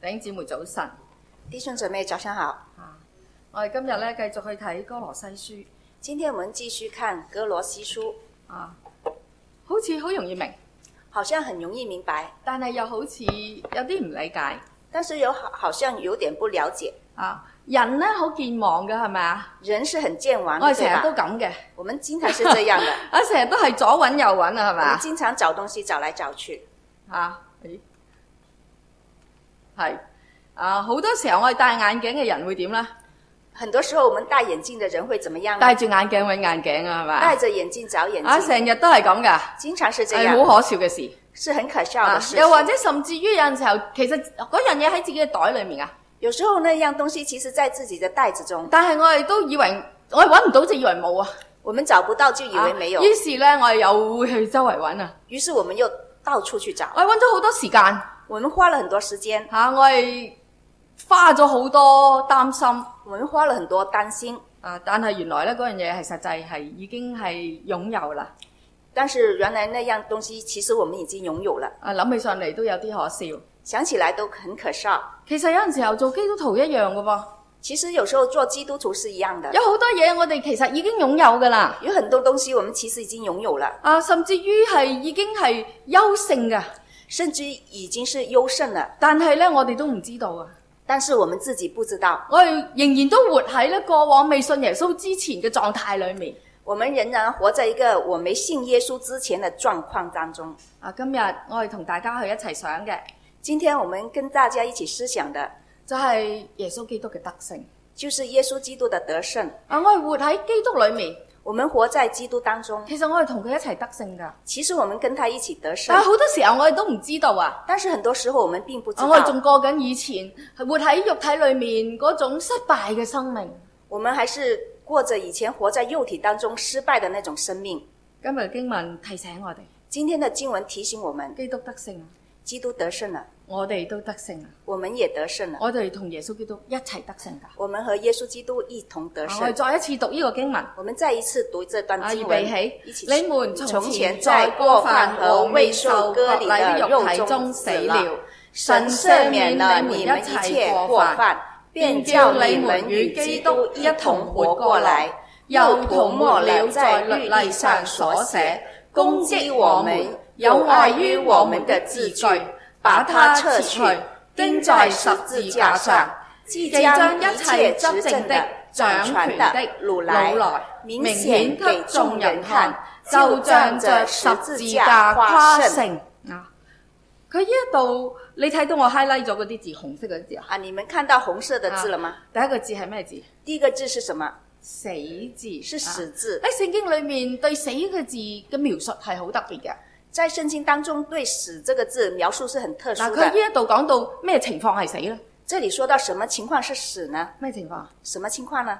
弟兄姊妹早晨， 弟兄姊妹早上好。 我哋今日咧繼續去睇歌羅西書。 今天我們繼續看歌羅西書， 好似好容易明， 好像很容易明白， 但係又好似有啲唔理解。 但是好像有點不了解。 人咧好健忘嘅係咪啊？ 人是很健忘的， 我哋成日都咁嘅。 我們經常是這樣的。 成日都係左揾右揾啊，係咪我們經常找東西找來找去。 係好多時候我哋戴眼鏡嘅人會點咧？ 很多時候我們戴眼鏡的人會怎麼樣呢？ 戴住眼鏡揾眼鏡啊，係咪？ 戴着眼鏡找眼鏡。 成日都係咁噶。 經常是這樣。 係好可笑嘅事。 是很可笑的事。 又或者甚至於有陣時候，其實嗰樣嘢喺自己嘅袋裏面啊。 有時候那樣東西其實在自己的袋子中。 但係我哋都以為，我哋揾唔到就以為冇啊。 我們找不到就以為沒有。 於是咧，我哋又會去周圍揾啊。 於是我們又到處去找。 我哋揾咗好多時間。 我們花了很多時間。 我哋花咗好多擔心。 我們花了很多擔心。 但係原來咧嗰樣嘢係實際係已經係擁有啦。 但是原來那樣東西其實我們已經擁有了。 諗起上嚟都有啲可笑。 想起來都很可笑。 其實有陣時候做基督徒一樣嘅噃。 其實有時候做基督徒是一樣的。 有好多嘢我哋其實已經擁有㗎啦。 有很多東西我們其實已經擁有了。 甚至於係已經係優勝㗎。 甚至已經是優勝了。 但係咧我哋都唔知道啊。 但是我們自己不知道。 我哋仍然都活喺咧過往未信耶穌之前嘅狀態裏面。 我們仍然活在一個我沒信耶穌之前的狀況當中。 今日我哋同大家去一齊想嘅。 今天我們跟大家一起思想的就係耶穌基督嘅得勝， 就是耶穌基督的得勝。 我哋活喺基督裏面， 我們活在基督當中。 其實我哋同佢一齊得勝噶。 其實我們跟他一起得勝。 但係好多時候我哋都唔知道啊。 但是很多時候我們並不知道。 我哋仲過緊以前係活喺肉體裏面嗰種失敗嘅生命。 我們還是過着以前活在肉體當中失敗的那種生命。 今日經文提醒我哋， 今天的經文提醒我們， 基督得勝， 基督得勝了。 我哋都得勝啊！ 我們也得勝了。 我哋同耶穌基督一齊得勝噶。 我們和耶穌基督一同得勝。 我哋再一次讀呢個經文。 我們再一次讀這段經文。 一起。你們從前在過犯和未受割禮的肉體中死了，神赦免了你們一切過犯，便叫你們與基督一同活過來，又塗抹了在律例上所寫攻擊我們有礙於我們的字句，把它撤去，釘在十字架上，即將一切執政的、掌權的擄來，明顯給眾人看，就仗着十字架誇勝。 佢呢一度你睇到我 highlight 咗嗰啲字，紅色嗰啲字啊？ 你們看到紅色的字了嗎？ 第一個字係咩字？ 第一個字是什麼？ 死字， 是死字。 喺聖經裏面對死嘅字嘅描述係好特別嘅。 在聖經當中對死這個字描述是很特殊的。 佢呢一度講到咩情況係死呢？ 這裡說到什麼情況是死呢？ 咩情況？ 什麼情況呢？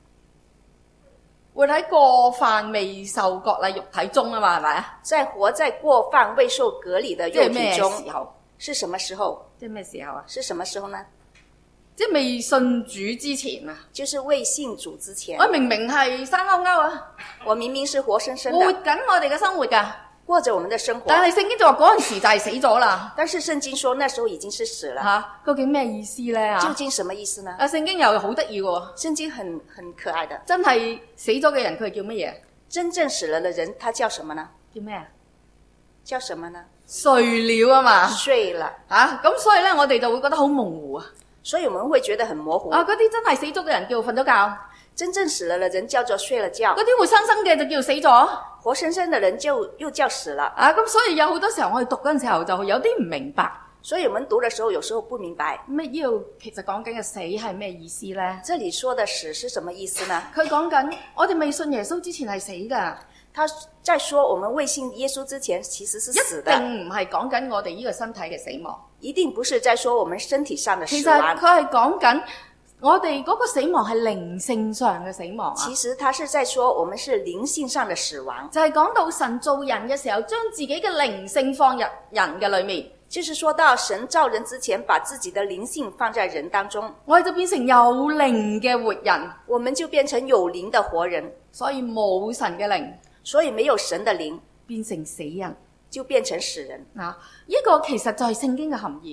活喺過犯未受割禮肉體中啊嘛，係咪啊？ 在活在過犯未受割禮的肉體中。 即係咩時候？ 是什麼時候？ 即係咩時候啊？ 是什麼時候呢？ 即係未信主之前啊。 就是未信主之前。 我明明係生勾勾啊！我明明是活生生的。 活緊我哋嘅生活㗎。 過着我們的生活。 但係聖經就話嗰陣時就係死咗啦。 但是聖經說那時候已經是死了。 究竟咩意思呢？ 究竟什麼意思呢？ 聖經又好得意喎。 聖經很可愛的。 真係死咗嘅人佢係叫乜嘢？ 真正死了的人他叫什麼呢？ 叫咩啊？ 叫什麼呢？ 睡了啊嘛。 睡了。 咁所以咧我哋就會覺得好模糊啊。 所以我們會覺得很模糊。 嗰啲真係死咗嘅人叫瞓咗覺。 真正死了的人叫做睡了覺。 嗰啲活生生嘅就叫死咗。 活生生的人就又叫死了。 咁所以有好多時候我哋讀嗰陣時候就有啲唔明白。 所以我們讀的時候有時候不明白。 咩呢度其實講緊嘅死係咩意思呢？ 這裡說的死是什麼意思呢？ 佢講緊我哋未信耶穌之前係死㗎。 他在說我們未信耶穌之前其實是死的。 一定唔係講緊我哋呢個身體嘅死亡。 一定不是在說我們身體上的死亡。 其實佢係講緊我哋嗰個死亡係靈性上嘅死亡。 其實他是在說我們是靈性上的死亡。 就係講到神造人嘅時候，將自己嘅靈性放入人嘅裏面。 就是說到神造人之前，把自己的靈性放在人當中， 我哋就變成有靈嘅活人， 我們就變成有靈的活人。 所以冇神嘅靈， 所以沒有神的靈， 變成死人， 就變成死人。 呢個其實就係聖經嘅含義。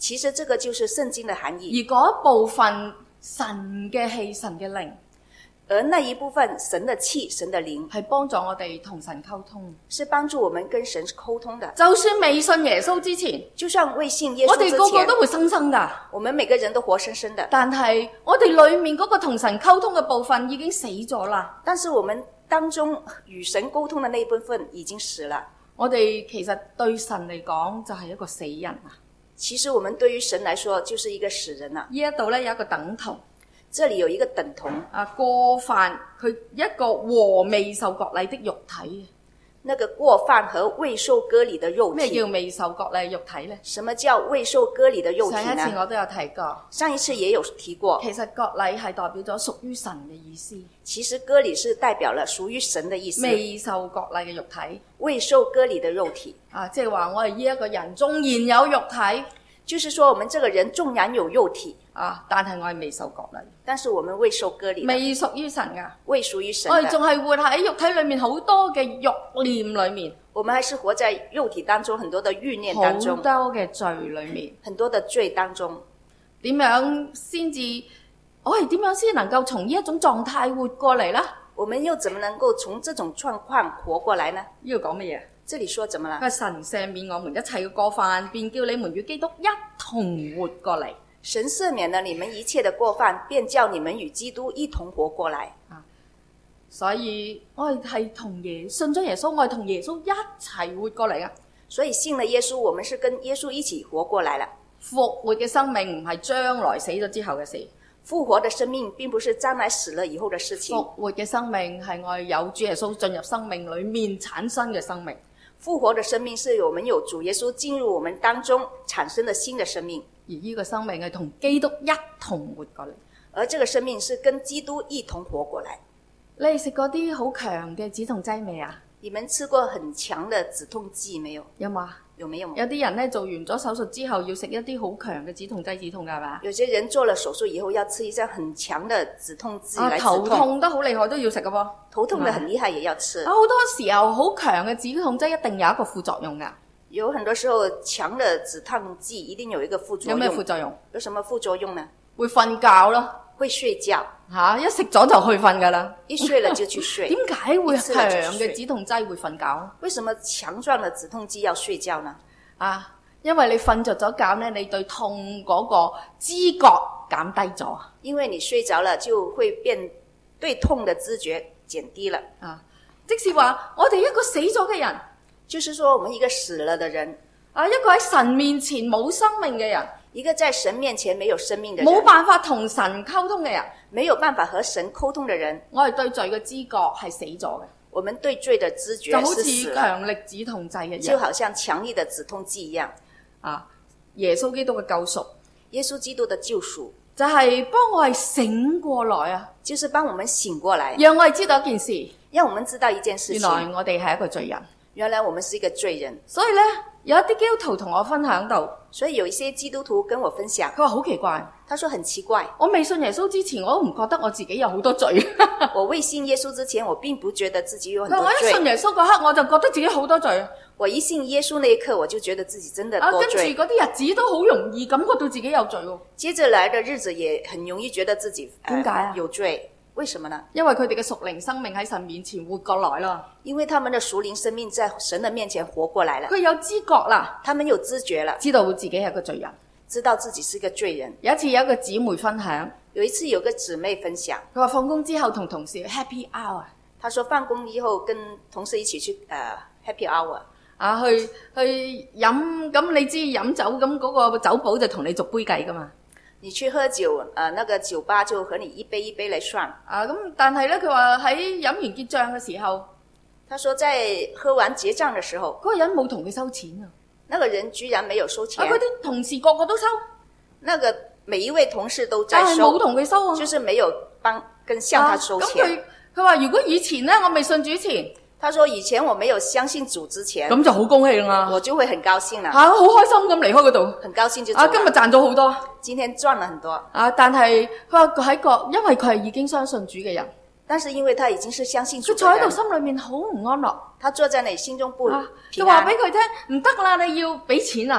其實這個就是聖經的含而義。 嗰一部分神嘅氣、神嘅靈， 而那一部分神的氣、神的靈， 係幫助我哋同神溝通。 是幫助我們跟神溝通的。 就算未信耶穌之前， 就算未信耶穌我之前， 哋個個都會生生㗎。 我們每個人都活生生的。 但係我哋裏面嗰個同神溝通嘅部分已經死咗啦。 但是我們當中與神溝通的那一部分已經死了。 我哋其實對神嚟講就係一個死人啊。 其實我們對於神來說就是一個死人啊。 呢一度咧有一個等同， 這裡有一個等同啊，過犯佢一個和未受割禮的肉體。 那個過犯和未受割禮的肉體。 咩叫未受割禮肉體呢？ 什麼叫未受割禮的肉體呢？ 上一次我都有提過， 上一次也有提過。 其實割禮係代表咗屬於神嘅意思。 其實割禮是代表了屬於神的意思。 未受割禮嘅肉體， 未受割禮的肉體啊，即係話我哋呢一個人縱然有肉體， 就是說我們這個人縱然有肉體啊，但係我係未受割禮， 但是我們未受割禮， 未屬於神噶， 未屬於神我的。 哋仲係活喺肉體裏面好多嘅慾念裏面， 我們還是活在肉體當中很多的慾念當中， 好多嘅罪裏面。 很多的罪當中。 點樣先至？我哋點樣先能夠從呢一種狀態活過嚟呢？ 我們又怎麼能夠從這種狀況活過來呢？ 呢度講乜嘢？ 這裡說怎麼了？ 佢話神赦免我們一切嘅過犯，便叫你們與基督一同活過嚟。 神赦免了你們一切的過犯，便叫你們與基督一同活過來。 所以我哋係信咗耶穌，我哋同耶穌一齊活過嚟啊！ 所以信了耶穌，我們是跟耶穌一起活過來了。 復活嘅生命唔係將來死咗之後嘅事， 復活的生命並不是將來死了以後的事情。 復活嘅生命係我哋有主耶穌進入生命裏面產生嘅生命。 復活的生命是我們有主耶穌進入我們當中產生的新的生命， 而呢個生命係同基督一同活過嚟。 而這個生命是跟基督一同活過來。 你哋食過啲好強嘅止痛劑未啊？ 你們吃過很強的止痛劑沒有？ 有冇啊？ 有沒有？ 有啲人咧做完咗手術之後要食一啲好強嘅止痛劑止痛㗎係嘛？ 有些人做了手術以後要吃一些很強的止痛劑來止痛。頭痛得好厲害都要食㗎噃。 頭痛得很厲害也要吃。 好多時候好強嘅止痛劑一定有一個副作用㗎。 有很多時候強的止痛劑一定有一個副作用。 有咩副作用？ 有什麼副作用呢？ 會瞓覺咯。 會睡覺。 一食咗就去瞓㗎啦。 一睡了就去睡。 點解會強嘅止痛劑會瞓覺？ 為什麼強壯的止痛劑要睡覺呢？ 因為你瞓着咗覺咧，你對痛嗰個知覺減低咗。 因為你睡着了就會變對痛的知覺減低了。 即是話我哋一個死咗嘅人， 就是說我們一個死了的人， 一個喺神面前冇生命嘅人， 一個在神面前沒有生命的人， 冇辦法同神溝通嘅人， 沒有辦法和神溝通的人， 我哋對罪嘅知覺係死咗嘅。 我們對罪的知覺就好是死似強力止痛劑一樣， 就好像強力的止痛劑一樣。 耶穌基督嘅救贖， 耶穌基督的救贖就係幫我哋醒過來啊！ 就是幫我們醒過來， 讓我哋知道一件事， 讓我們知道一件事情。 原來我哋係一個罪人， 原來我們是一個罪人。 所以呢，有一啲基督徒同我分享到， 所以有一些基督徒跟我分享， 佢話好奇怪， 他說很奇怪， 我未信耶穌之前，我都唔覺得我自己有好多罪。 我未信耶穌之前，我並不覺得自己有很多我一罪。 信耶穌嗰刻，我就覺得自己好多罪。 我一信耶穌那一刻，我就覺得自己真的多罪。 跟住嗰啲日子都好容易感覺到自己有罪喎。 接着來的日子也很容易覺得自己點解有罪？為什麼呢？ 因為佢哋嘅屬靈生命喺神面前活過來啦。 因為他們的屬靈生命在神的面前活過來了。 佢有知覺啦， 他們有知覺了， 知道自己係一個罪人， 知道自己是一個罪人。 有一次有一個姊妹分享， 有一次有個姊妹分享， 佢話放工之後同同事 happy hour。 她說放工以後跟同事一起去happy hour。 去飲，咁你知飲酒咁嗰個酒保就同你逐杯計噶嘛？ 你去喝酒，那個酒吧就和你一杯一杯嚟算。 咁但係咧，佢話喺飲完結賬嘅時候， 他說在喝完結賬嘅時候， 嗰個人冇同佢收錢啊！ 那個人居然沒有收錢。 嗰啲同事個個都收， 那個每一位同事都在收， 但係冇同佢收啊， 就是沒有向他收錢。 咁佢話如果以前咧，我未信主前。 他說以前我沒有相信主之前， 咁就好高興啦， 我就會很高興啦， 好開心咁離開嗰度， 很高興就走。 今日賺咗好多， 今天賺了很多。 但係佢話因為佢係已經相信主嘅人， 但是因為他已經是相信主嘅人， 佢坐喺度心裏面好唔安樂， 他坐在那裡心中不平安。 佢話俾佢聽唔得啦，你要俾錢啊！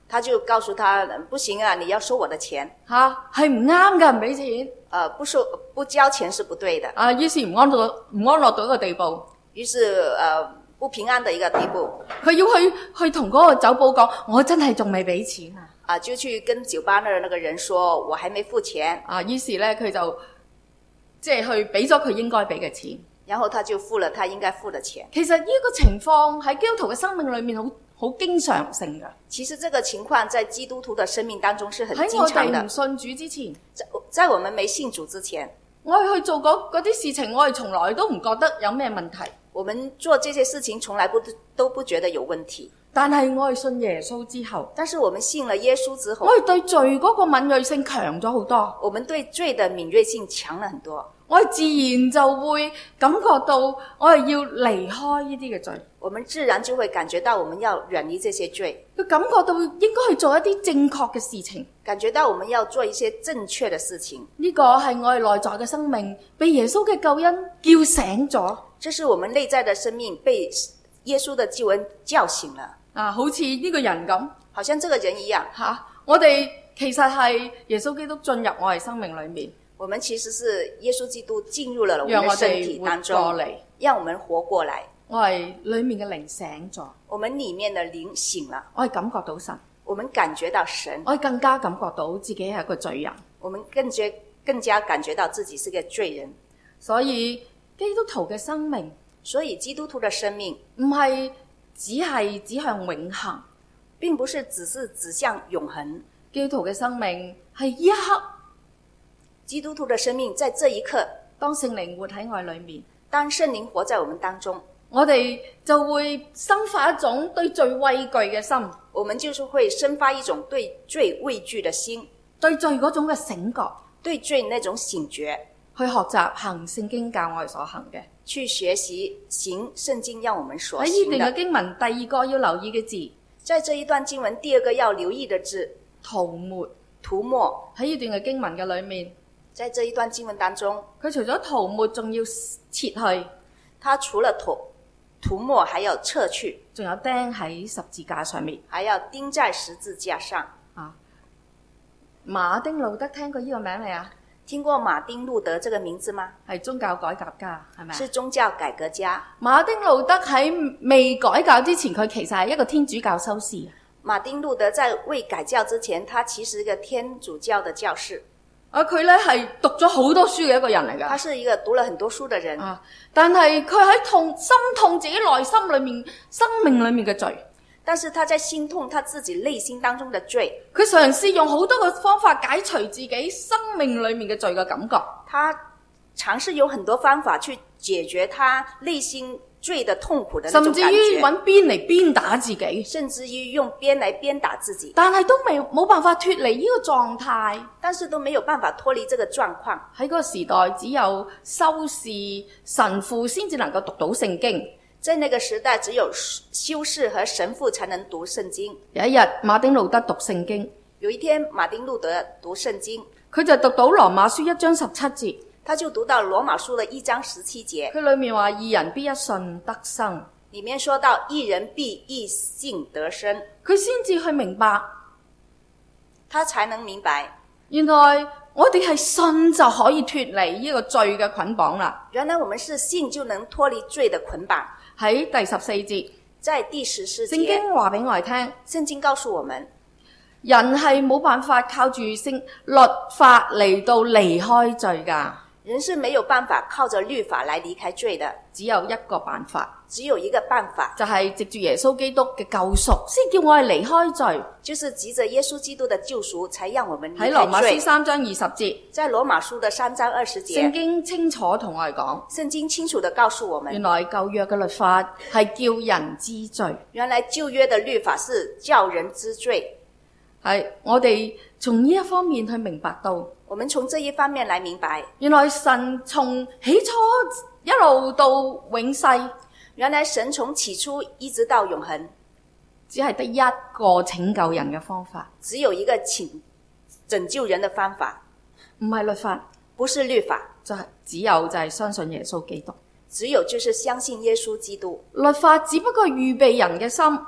他就告訴他不行啊，你要收我的錢係唔啱㗎，唔俾錢不交錢是不對的於是唔安樂到一個地步， 於是不平安的一個地步， 佢要去同嗰個酒保講，我真係仲未俾錢就去跟酒吧那個人說我還沒付錢於是咧佢就即係去俾咗佢應該俾嘅錢， 然後他就付了他應該付的錢。 其實呢個情況喺基督徒嘅生命裏面好經常性嘅。 其實這個情況在基督徒的生命當中是很經常的。 喺我哋唔信主之前， 在我們沒信主之前， 我哋去做嗰啲事情，我哋從來都唔覺得有咩問題。 我們做這些事情從來都不覺得有問題。 但係我哋信耶穌之後， 但是我們信了耶穌之後， 我哋對罪嗰個敏銳性強咗好多。 我們對罪的敏銳性強了很多。 我哋自然就會感覺到我哋要離開呢啲嘅罪。 我們自然就會感覺到我們要遠離這些罪。 佢感覺到應該去做一啲正確嘅事情。 感覺到我們要做一些正確的事情。 呢個係我哋內在嘅生命被耶穌嘅救恩叫醒咗。 這是我們內在的生命被耶穌的救恩叫醒了。 好似呢個人咁， 好像這個人一樣。 我哋其實係耶穌基督進入我哋生命裏面。 我們其實是耶穌基督進入了我們的身體當中，讓我們活過來。 我係裏面嘅靈醒咗， 我們裏面的靈醒了， 我係感覺到神， 我們感覺到神， 我係更加感覺到自己係一個罪人， 我們更加感覺到自己是個罪人。 所以基督徒嘅生命， 基督徒的生命唔係只係指向永恆， 並不是只是指向永恆。 基督徒嘅生命係一刻， 基督徒的生命在這一刻， 當聖靈活喺我裏面， 當聖靈活在我們當中， 我哋就會生發一種對罪畏懼嘅心。 我們就是會生發一種對罪畏懼的心， 對罪嗰種嘅醒覺， 對罪那種醒覺， 去學習行聖經教我哋所行嘅， 去學習行聖經讓我們所行的。 喺呢段嘅經文，第二個要留意嘅字， 在這一段經文第二個要留意的字， 塗抹。 塗抹喺呢段嘅經文嘅裏面， 在這一段經文當中， 佢除咗塗抹，仲要撤去。 他除了塗抹，還要撤去， 仲有釘喺十字架上面， 還要釘在十字架上。 馬丁路德聽過呢個名未啊？ 聽過馬丁路德這個名字嗎？ 係宗教改革家，係咪？ 是宗教改革家。 馬丁路德喺未改教之前，佢其實係一個天主教修士。 馬丁路德在未改教之前，他其實是一個天主教的教士。 佢咧係讀咗好多書嘅一個人嚟㗎。 他是一個讀了很多書的人。 但係佢喺心痛自己內心裏面、生命裏面嘅罪。 但是他在心痛他自己內心當中的罪。 佢嘗試用好多個方法解除自己生命裏面嘅罪嘅感覺。 他嘗試有很多方法去解決他內心罪的痛苦的那種感覺， 甚至於揾鞭嚟鞭打自己， 甚至於用鞭來鞭打自己， 但係都冇辦法脫離呢個狀態， 但是都沒有辦法脫離這個狀況。 喺嗰個時代，只有修士、神父先至能夠讀到聖經。 在那個時代，只有修士和神父才能讀聖經。 有一日，馬丁路德讀聖經。 有一天，馬丁路德讀聖經， 佢就讀到羅馬書1章17節。 他就讀到羅馬書的1章17節， 佢裏面話義人必一信得生， 裡面說到義人必一信得生， 佢先至去明白， 他才能明白， 原來我哋係信就可以脫離呢個罪嘅捆綁啦。 原來我們是信就能脫離罪的捆綁。 喺第14節， 在第14節， 聖經話俾我哋聽， 聖經告訴我們， 人係冇辦法靠住律法嚟到離開罪噶。 人是沒有辦法靠着律法來離開罪的， 只有一個辦法， 只有一個辦法， 就係藉住耶穌基督嘅救贖，先叫我哋離開罪。 就是藉着耶穌基督的救贖，才讓我們離開罪。 喺羅馬書3章20節， 在羅馬書的3章20節， 聖經清楚同我哋講， 聖經清楚地告訴我們， 原來舊約嘅律法係叫人知罪。 原來舊約的律法是叫人知罪。 係我哋從呢一方面去明白到， 我們從這一方面來明白， 原來神從起初一路到永世， 原來神從起初一直到永恆， 只係得一個拯救人嘅方法， 只有一個拯救人的方法， 唔係律法， 不是律法， 就係相信耶穌基督， 只有就是相信耶穌基督。 律法只不過預備人嘅心。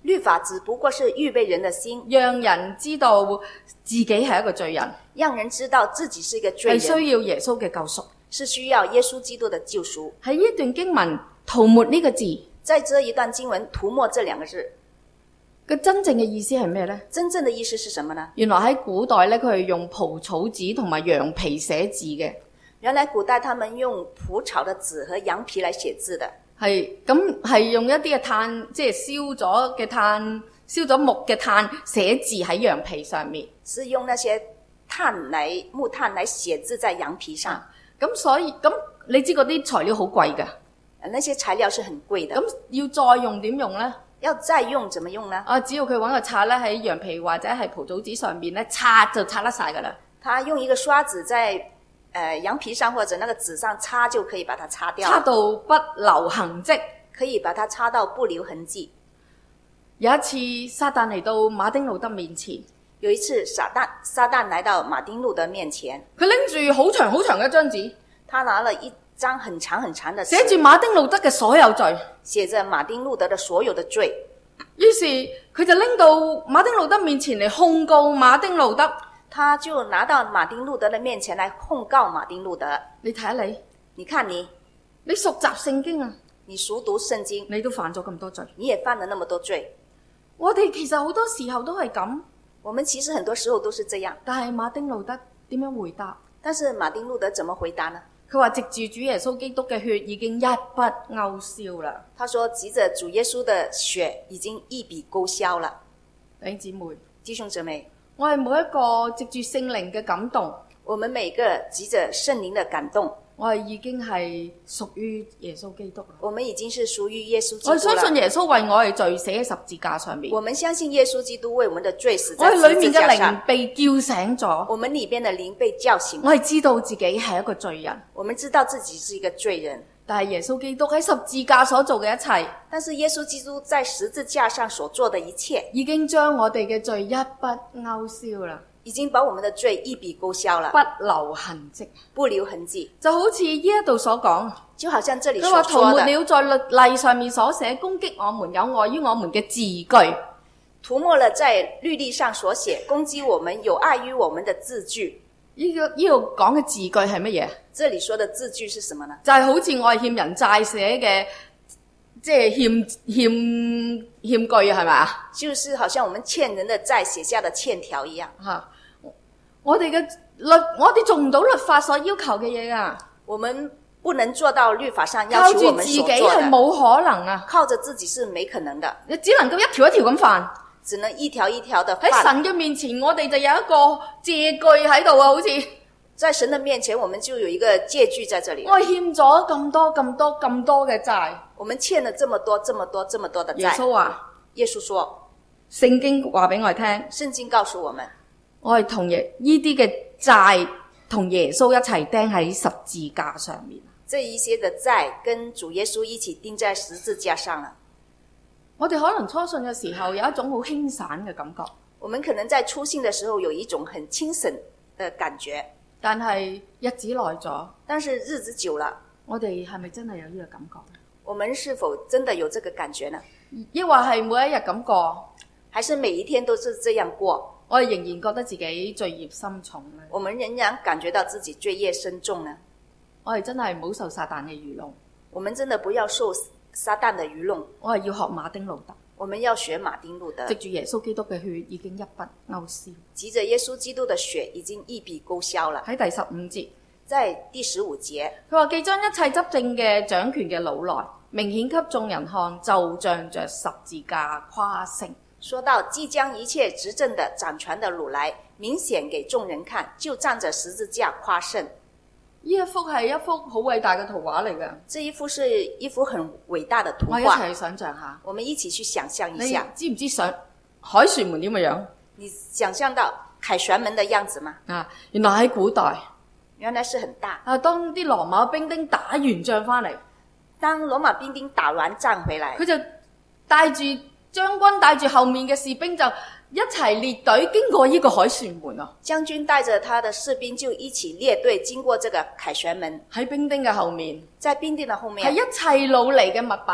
律法只不過是預備人的心， 讓人知道自己係一個罪人， 讓人知道自己是一個罪人， 係需要耶穌嘅救贖。 是需要耶穌基督的救贖。 喺呢段經文塗抹呢個字， 在這一段經文塗抹這兩個字嘅真正嘅意思係咩呢？ 真正的意思是什麼呢？ 原來喺古代咧，佢係用蒲草紙同埋羊皮寫字嘅。 原來古代他們用蒲草的紙和羊皮來寫字的。 係用一啲嘅炭，即係燒咗嘅炭，燒咗木嘅炭寫字喺羊皮上面。 是用那些木炭來寫字在羊皮上。 咁所以你知嗰啲材料好貴㗎。 那些材料是很貴的。 咁要再用點用呢？ 要再用怎麼用呢？ 只要佢揾個刷咧喺羊皮或者係蒲草紙上面咧擦就擦得晒㗎啦。 他用一個刷子在羊皮上或者那個紙上擦就可以把它擦掉， 擦到不留痕跡， 可以把它擦到不留痕跡。 有一次撒旦嚟到馬丁路德面前， 有一次撒旦來到馬丁路德面前， 佢拎住好長好長嘅一張紙， 他拿了一張很長很長的紙， 寫住馬丁路德嘅所有罪， 寫着馬丁路德的所有的罪。 於是佢就拎到馬丁路德面前嚟控告馬丁路德。 他就拿到馬丁路德的面前來控告馬丁路德。 你睇下你看你熟習聖經啊， 你熟讀聖經， 你都犯咗咁多罪， 你也犯了那麼多罪。 我哋其實好多時候都係咁， 我們其實很多時候都是這樣。 但係馬丁路德點樣回答？ 但是馬丁路德怎麼回答呢？ 佢話藉住主耶穌基督嘅血已經一筆勾銷啦。 他說藉着主耶穌的血已經一筆勾銷了。 弟兄姊妹， 弟兄姊妹， 我哋每一個藉住聖靈嘅感動， 我們每個藉着聖靈的感動， 我哋已經係屬於耶穌基督啦。 我們已經是屬於耶穌基督了。 我相信耶穌為我哋罪死喺十字架上面。 我們相信耶穌基督為我們的罪死在我哋裏面嘅十字架上。 靈被叫醒咗， 我們裏邊的靈被叫醒。 我哋知道自己係一個罪人， 我們知道自己是一個罪人。 但係耶穌基督喺十字架所做嘅一切， 但是耶穌基督在十字架上所做的一切， 已經將我哋嘅罪一筆勾銷啦， 已經把我們的罪一筆勾銷了， 不留痕跡， 不留痕跡。 就好似呢一度所講， 就好像這裡佢話塗所說的， 抹了在律例上面所寫攻擊我們有礙於我們嘅字句， 塗抹了在律例上所寫攻擊我們有礙於我們的字句。 呢度講嘅字句係乜嘢？ 這裡說的字句是什麼呢？ 就係好似我係欠人債寫嘅，即係欠句係咪啊？ 就是好像我們欠人的債寫下的欠條一樣。 我哋做唔到律法所要求嘅嘢啊！ 我們不能做到律法上要求我們所做的。 靠住自己係冇可能啊！ 靠着自己是沒可能的。 你只能夠一條一條咁犯， 只能一條一條的喺神嘅面前，我哋就有一個借據喺度啊！好似在神的面前，我們就有一個借據在這裡。 我欠咗咁多嘅債， 我們欠了這麼多的債。 耶穌話： 耶穌說， 聖經話俾我哋聽， 聖經告訴我們， 我係同呢啲嘅債同耶穌一齊釘喺十字架上面。 這一些的債跟主耶穌一起釘在十字架上了。 我哋可能初信嘅時候有一種好輕散嘅感覺， 我們可能在初信的時候有一種很輕省的感覺， 但係日子耐咗， 但是日子久了， 我哋係咪真係有呢個感覺？ 我們是否真的有這個感覺呢？ 抑或係每一日咁過， 還是每一天都是這樣過？ 我哋仍然覺得自己罪孽深重呢？ 我們仍然感覺到自己罪孽深重呢？ 我哋真係唔好受撒旦嘅愚弄， 我們真的不要受撒旦的愚弄。 我係要學馬丁路德， 我們要學馬丁路德， 藉住耶穌基督嘅血已經一筆勾銷， 藉着耶穌基督的血已經一筆勾銷了。 喺第15節， 在第15節， 佢話既將一切執政嘅掌權嘅擄來，明顯給眾人看，就仗着十字架誇勝。 說到即將一切執政的掌權的擄來，明顯給眾人看，就仗着十字架誇勝。 呢一幅係一幅好偉大嘅圖畫嚟嘅。 這一幅是一幅很偉大的圖畫。 我一齊去想象下。 我們一起去想象一下。 你知唔知上凱旋門點嘅樣？ 你想象到凱旋門的樣子嗎？ 原來喺古代， 原來是很大。 當啲羅馬兵丁打完仗翻嚟， 當羅馬兵丁打完仗回來， 佢就帶住將軍帶住後面嘅士兵就一齊列隊經過呢個凱旋門啊！ 將軍帶着他的士兵就一起列隊經過這個凱旋門。 喺兵丁嘅後面， 在兵丁的後面， 係一切擄嚟嘅物品，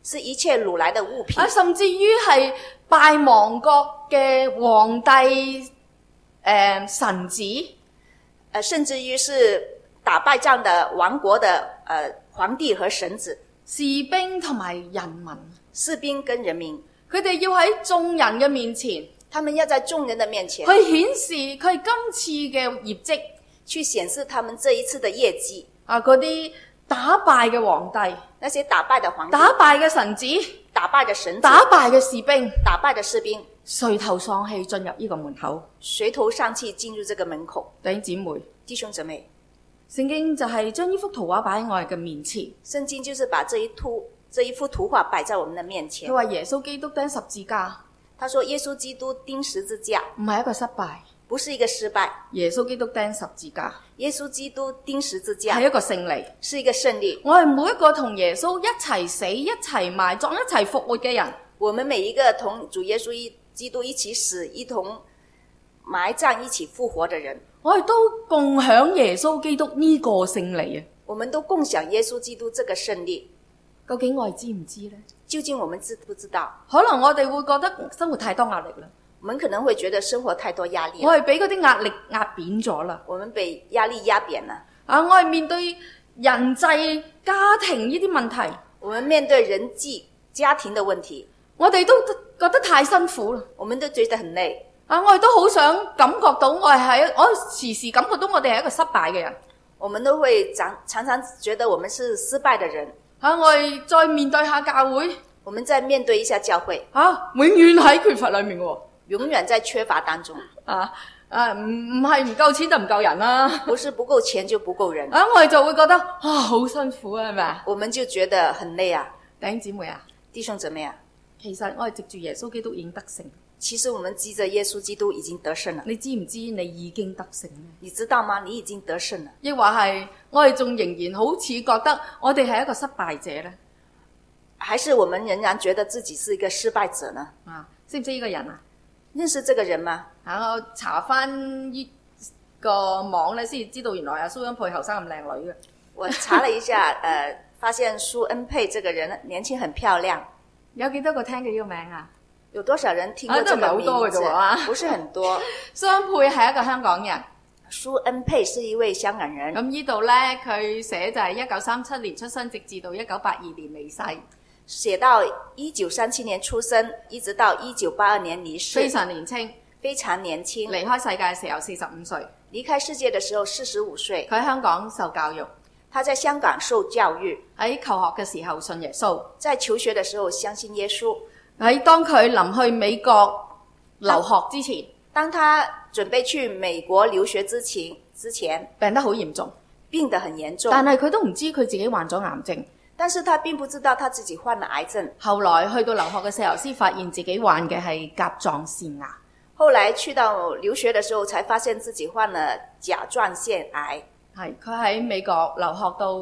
是一切掳來的物品。 甚至於係敗亡國嘅皇帝臣子， 甚至於是打敗仗的亡國的皇帝和臣子， 士兵同埋人民， 士兵跟人民， 佢哋要喺眾人嘅面前， 他們要在眾人的面前去顯示佢今次嘅業績， 去顯示他們這一次的業績。 嗰啲打敗嘅皇帝， 那些打敗的皇帝， 打敗嘅臣子， 打敗的臣子， 打敗嘅士兵， 打敗的士兵， 垂頭喪氣進入呢個門口， 垂頭喪氣進入這個門口。 弟兄姊妹， 弟兄姊妹， 聖經就係將呢幅圖畫擺喺我哋嘅面前。 聖經就是把這一幅圖畫擺在我們的面前。 佢話耶穌基督釘十字架， 他說耶穌基督釘十字架唔係一個失敗， 不是一個失敗。 耶穌基督釘十字架， 耶穌基督釘十字架係一個勝利， 是一個勝利。 我係每一個同耶穌一齊死、一齊埋葬、一齊復活嘅人。 我們每一個同主耶穌基督一起死、一同埋葬、一起復活的人， 我哋都共享耶穌基督呢個勝利啊！ 我們都共享耶穌基督這個勝利。 究竟我哋知唔知呢？ 究竟我們知不知道？ 可能我哋會覺得生活太多壓力啦， 我們可能會覺得生活太多壓力， 我係俾嗰啲壓力壓扁咗啦。 我們被壓力壓扁了。 我係面對人際家庭呢啲問題， 我們面對人際家庭的問題， 我哋都覺得太辛苦啦。 我們都覺得很累。 我哋都好想感覺到我時時感覺到我哋係一個失敗嘅人。 我們都會常常覺得我們是失敗的人。 我哋再面對下教會， 我們再面對一下教會， 永遠喺缺乏裏面嘅， 永遠在缺乏當中。 唔係唔夠錢就唔夠人啦， 不是不夠錢就不夠人。 我哋就會覺得好辛苦啊，係咪啊？ 我們就覺得很累啊。 弟兄姊妹啊， 弟兄姊妹啊， 其實我哋藉住耶穌基督已經得勝。 其實我們藉着耶穌基督已經得勝了。 你知唔知你已經得勝呢？ 你知道嗎？你已經得勝了。 抑或係我哋仲仍然好似覺得我哋係一個失敗者呢？ 還是我們仍然覺得自己是一個失敗者呢？ 識唔識呢個人啊？ 認識這個人嗎？ 我查翻呢個網咧，先知道原來蘇恩佩後生咁靚女嘅。 我查了一下，發現蘇恩佩這個人年輕很漂亮。 有幾多個聽過呢個名啊？ 有多少人聽過這個名字？ 都唔係好多嘅啫， 不是很多。 蘇恩佩係一個香港人。 蘇恩佩是一位香港人。 咁呢度咧，佢寫就係1937年出生，直至到1982年離世。 寫到1937年出生，一直到1982年離世。 非常年輕， 非常年輕。 離開世界嘅時候45歲。 離開世界的時候45歲。 佢喺香港受教育。 他在香港受教育。 喺求學嘅時候信耶穌。 在求學的時候相信耶穌。 喺當佢臨去美國留學之前， 當他準備去美國留學之前， 病得好嚴重， 病得很嚴重。 但係佢都唔知佢自己患咗癌症。 但是他並不知道他自己患了癌症。 後來去到留學嘅時候，先發現自己患嘅係甲狀腺癌。 後來去到留學的時候，才發現自己患了甲狀腺癌。 係佢喺美國留學到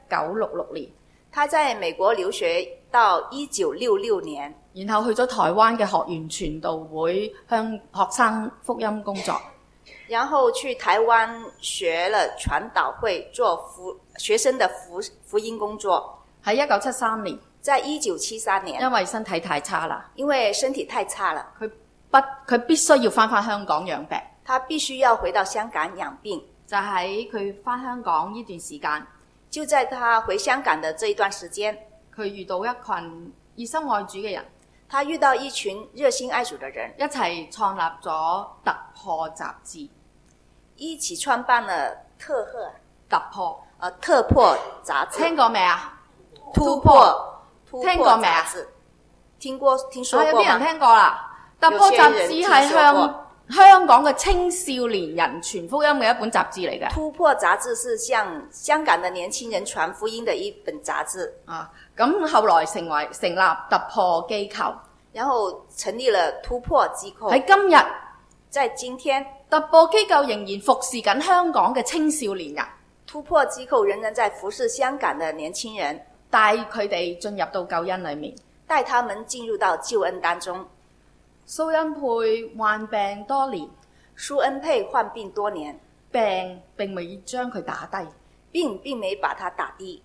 1966年， 他在美國留學到1966年。 然後去咗台灣嘅學園傳道會向學生福音工作， 然後去台灣學了傳道會做學生的福音工作。喺 1973年， 在1973年， 因為身體太差啦， 因為身體太差了， 佢必須要返香港養病， 他必須要回到香港養病。 就喺佢返香港呢段時間， 就在他回香港的這一段時間， 佢遇到一群熱心愛主嘅人。 他遇到一群熱心愛主的人， 一齊創立咗突破雜誌， 一起創辦了突破雜誌。 聽過未啊？ 突破聽過未啊？ 聽說過嗎？ 有啲人聽過啦。突破雜誌係向香港嘅青少年人傳福音嘅一本雜誌嚟嘅。 突破雜誌是向香港的年輕人傳福音的一本雜誌。 咁後來成立突破機構， 然後成立了突破機構。 喺今日， 在今天， 突破機構仍然服侍緊香港嘅青少年人。 突破機構仍然在服侍香港的年輕人， 帶佢哋進入到救恩裏面， 帶他們進入到救恩當中。 蘇恩佩患病多年， 蘇恩佩患病多年， 病並未將佢打低， 並沒把他打低。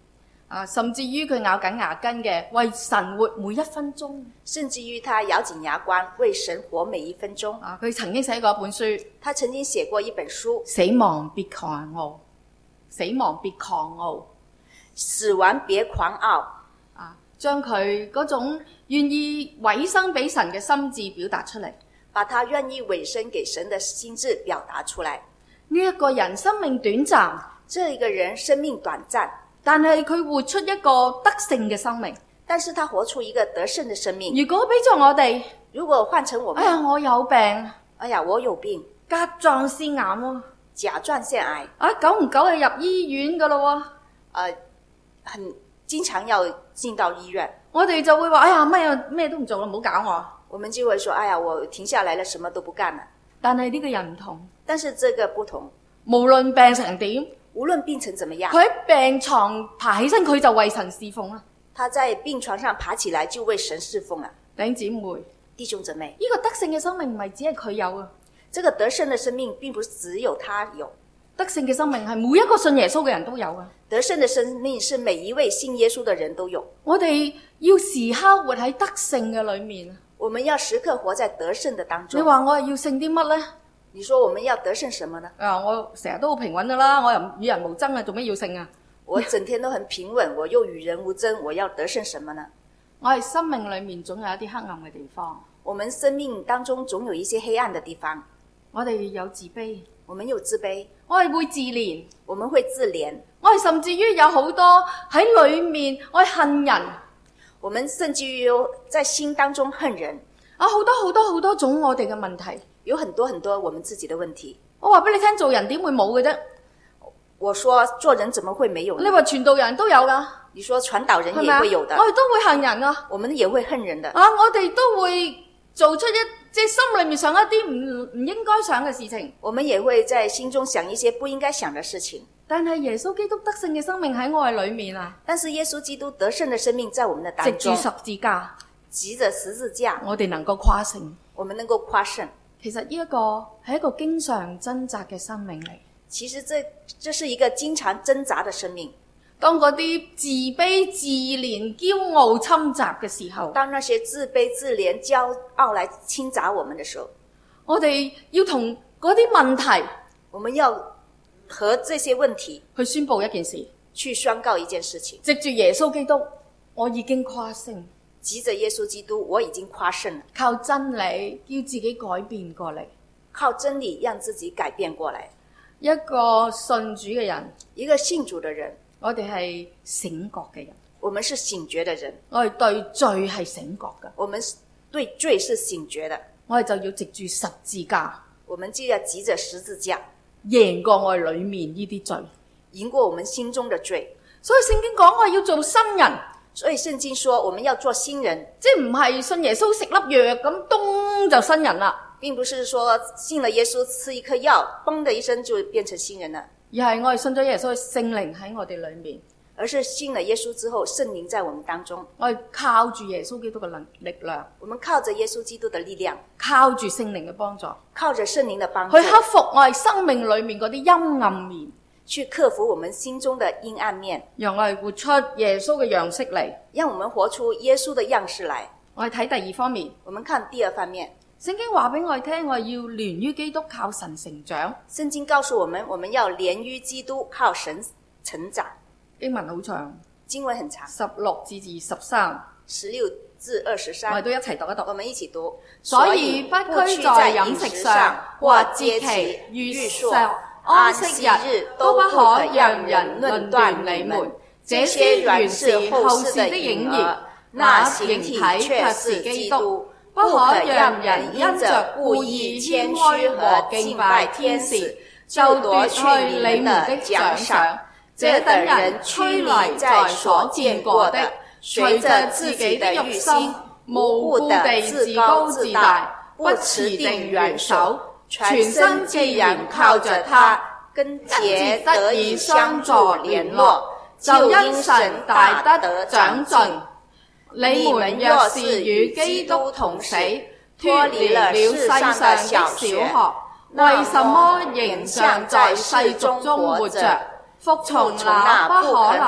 甚至於佢咬緊牙根嘅，為神活每一分鐘。 甚至於他咬緊牙關，為神活每一分鐘。 佢曾經寫過一本書， 他曾經寫過一本書， 死亡別狂傲，死亡別狂傲， 死亡別狂傲。 將佢嗰種願意委身俾神嘅心志表達出嚟， 把他願意委身給神的心志表達出來。 呢一個人生命短暫， 這一個人生命短暫， 但係佢活出一個得勝嘅生命。 但是他活出一個得勝的生命。 如果俾咗我哋， 如果換成我們， 哎呀，我有病， 哎呀，我有病， 甲狀腺癌喎， 甲狀腺癌， 久唔久就入醫院噶咯喎， 很經常要進到醫院。 我哋就會話，哎呀，咩都唔做啦，唔好搞我。 我們就會說，哎呀，我停下來了，什麼都不幹了。 但係呢個人唔同， 但是這個不同， 無論病成點， 無論病成怎麼樣， 佢喺病床爬起身，佢就為神侍奉啦。 他在病床上爬起來就為神侍奉了。 弟兄姊妹， 弟兄姊妹， 呢個得勝嘅生命唔係只係佢有啊， 這個得勝的生命並不是只有他有， 得勝嘅生命係每一個信耶穌嘅人都有啊。 得勝的生命是每一位信耶穌的人都有。我哋要時刻活喺得勝嘅裏面。 我們要時刻活在得勝的當中。 你話我係要勝啲乜呢？ 你說我們要得勝什麼呢？ 我成日都好平穩噶啦，我又與人無爭啊，做咩要勝啊？ 我整天都很平穩，我又與人無爭，我要得勝什麼呢？ 我哋生命裏面總有一啲黑暗嘅地方。 我們生命當中總有一些黑暗的地方。 我哋有自卑， 我們有自卑， 我哋會自憐， 我們會自憐， 我哋甚至於有好多喺裏面我哋恨人， 我們甚至於在心當中恨人。 好多種我哋嘅問題， 有很多很多我們自己的問題。 我話俾你聽，做人點會冇嘅啫？ 我說做人怎麼會沒有呢？ 你話傳道人都有噶？ 你說傳道人也會有的， 我哋都會恨人啊， 我們也會恨人的。 我哋都會做出即係心裏面想一啲唔應該想嘅事情， 我們也會在心中想一些不應該想的事情。 但係耶穌基督得勝嘅生命喺我哋裏面啊！ 但是耶穌基督得勝的生命在我們的當中， 藉住十字架， 藉着十字架， 我哋能夠誇勝， 我們能夠誇勝。 其實呢一個係一個經常掙扎嘅生命嚟。 其實這是一個經常掙扎的生命。 當嗰啲自卑、自憐、驕傲侵襲嘅時候， 當那些自卑、自憐、驕傲來侵襲我們的時候， 我哋要同嗰啲問題， 我們要和這些問題去宣布一件事， 去宣告一件事情。 藉住耶穌基督，我已經誇勝。 藉着耶穌基督，我已經誇勝了。 靠真理，叫自己改變過嚟。 靠真理，讓自己改變過來。 一個信主嘅人， 一個信主的人， 我哋係醒覺嘅人。 我們是醒覺的人。 我哋對罪係醒覺嘅。 我們對罪是醒覺的。 我哋就要藉住十字架， 我們就要藉着十字架， 贏過我哋裏面呢啲罪， 贏過我們心中的罪。 所以聖經講我要做新人。 所以聖經說我們要做新人， 即係唔係信耶穌食粒藥咁，咚就新人啦， 並不是說信了耶穌吃一顆藥，嘣的一聲就變成新人了， 而係我哋信咗耶穌，聖靈喺我哋裏面， 而是信了耶穌之後，聖靈在我們當中， 我哋靠住耶穌基督嘅力量， 我們靠着耶穌基督的力量， 靠住聖靈嘅幫助， 靠着聖靈的幫助， 去克服我哋生命裏面嗰啲陰暗面， 去克服我們心中的陰暗面， 讓我哋活出耶穌嘅樣式嚟， 讓我們活出耶穌的樣式來。 我哋睇第二方面， 我們看第二方面， 聖經話俾我哋聽，我哋要連於基督靠神成長。 聖經告訴我們，我們要連於基督靠神成長。 經文好長， 經文很長 ，16至23 16至23， 我哋都一齊讀一讀。 我們一起讀。 所以不拘在飲食上或節期、月朔、安息日，都不可讓人論斷你們。這些原是後世的影兒，那形體卻是基督。不可讓人因着故意謙虛和敬拜天使，就奪去你們的獎賞。這等人趨利在所見過的，隨着自己的慾心，無故地自高自大，不持定元首，全身既然靠着他， 跟節得以相助聯絡， 就因神大得長進。你們若是與基督同死，脫離了世上的小學，為什麼仍像在世俗中活着？服從那不可拿、